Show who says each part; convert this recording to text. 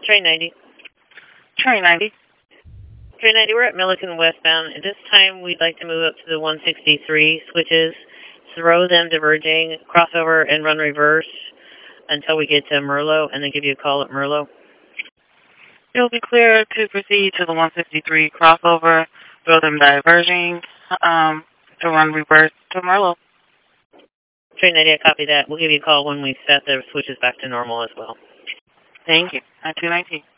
Speaker 1: Train 90.
Speaker 2: Train 90.
Speaker 1: Train 90, we're at Milliken westbound. At this time, we'd like to move up to the 163 switches, throw them diverging, crossover, and run reverse until we get to Merlot, and then give you a call at Merlot.
Speaker 2: You'll be clear to proceed to the 163 crossover, throw them diverging, to run reverse to Merlot.
Speaker 1: Train 90, I copy that. We'll give you a call when we set the switches back to normal as well.
Speaker 2: Thank you. At 219.